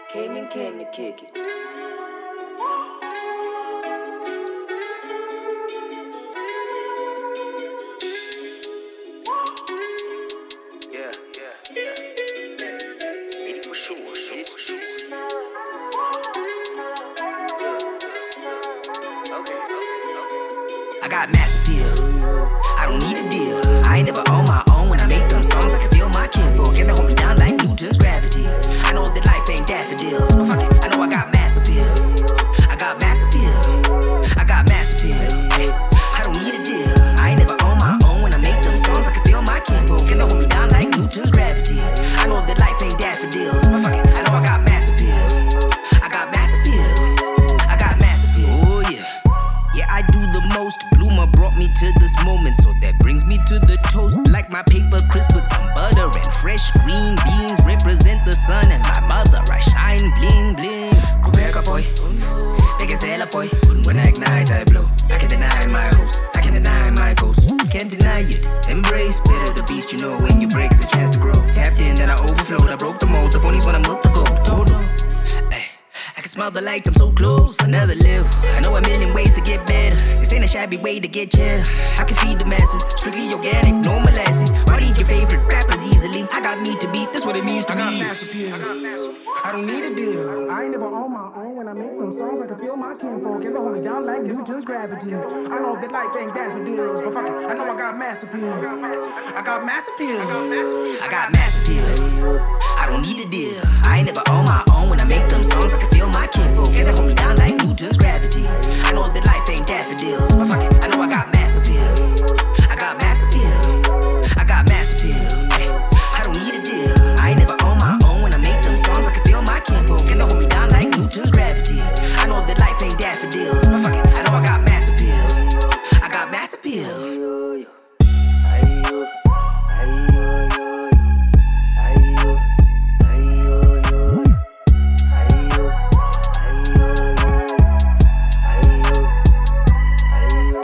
Came to kick it. Yeah. 80 for sure. Okay. I got mass appeal. I don't need a deal. I ain't never on my own. When I make them songs, I can feel my kinfolk, and they hold me down like Newton's gravity. I know that life ain't daffodils, but fuck it, I know I got mass appeal. I got mass appeal. Hey, I don't need a deal. I ain't never on my own. When I make them songs, I can feel my kinfolk, and they hold me down like Newton's gravity. I know that life ain't daffodils, but fuck it, I know I got mass appeal. Oh yeah. Yeah, I do the most. Bloomer brought me to this moment, so that brings me to the toast. Like my paper crisp with some butter and fresh green beans. Represent the sun and my mother, I shine bling bling. Quebec boy, biggest hella boy. When I ignite, I blow. I can't deny my host, I can't deny my ghost. Can't deny it, embrace. Better the beast, you know when you break, it's a chance to grow. Tapped in, then I overflowed. I broke the mold, the phonies wanna milk the gold. Hold on. I can smell the light, I'm so close, another level. I know a million ways to get better. This ain't a shabby way to get cheddar. I can feed the masses, strictly organic, no molasses. Why eat your favorite rappers easily? I got meat to beat, that's what it means to me. I got mass appeal. I don't need a deal. I ain't never on my own. When I make them songs, I can feel my kinfolk, and they hold me down like Newton's gravity. I know that life ain't daffodils, but fuck it, I know I got mass appeal. I got mass appeal. I don't need a deal. I ain't never on my own. When I make them songs, I can feel my kinfolk, and they hold me down like Newton's gravity.